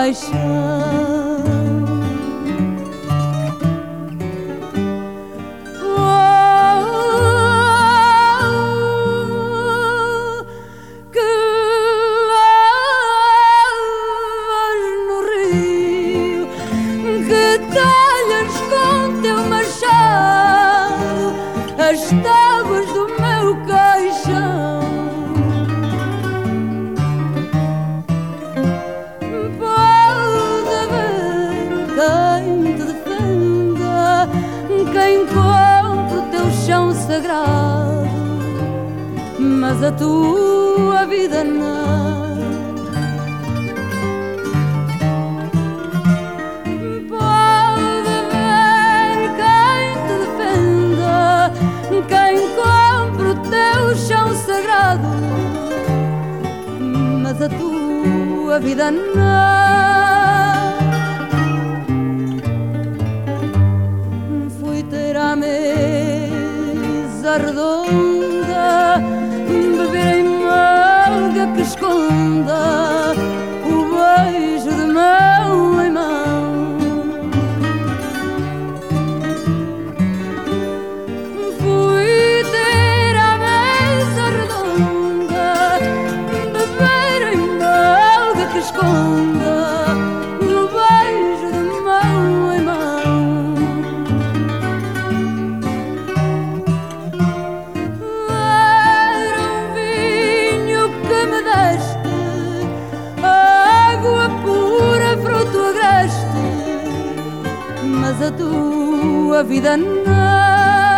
caixão. As tábuas do meu caixão. Pode haver quem te defenda, quem compre o teu chão sagrado, mas a tua vida não. Quem compra o teu chão sagrado, mas a tua vida não. Fui ter à mesa redonda, beber em malga que esconda o beijo de mão em mão. Esconda no beijo de mão em mão. Era um vinho que me deste, água pura, fruto agreste, mas a tua vida não.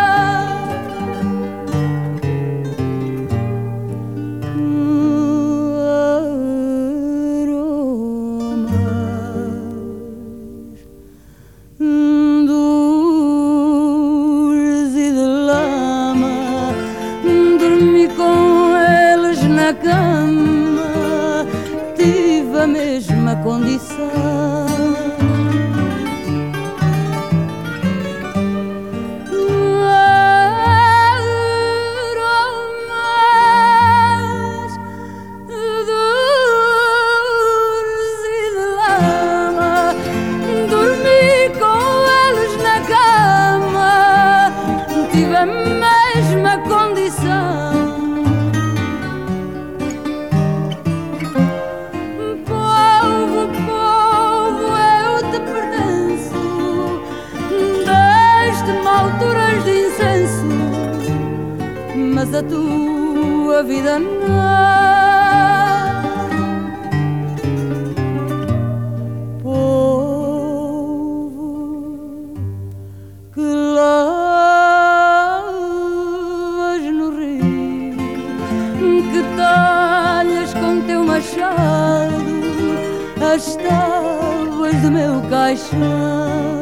Na cama tive a mesma condição. Aromas dores e de lama, dormi com eles na cama, tive a mesma condição. Alturas de incenso, mas a tua vida não. Povo que lavas no rio, que talhas com teu machado as tábuas do meu caixão.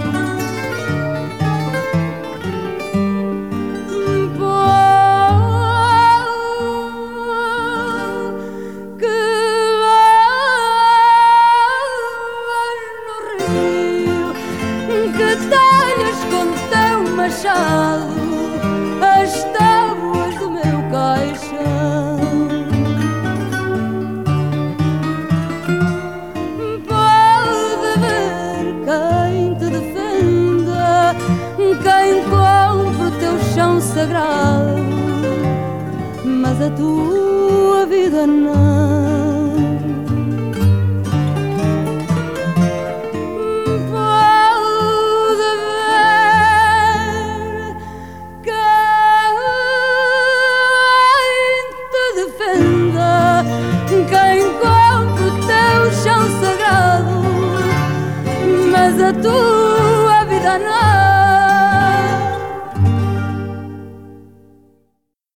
As tábuas do meu caixão. Pode haver quem te defenda, quem compre o teu chão sagrado, mas a tua vida não.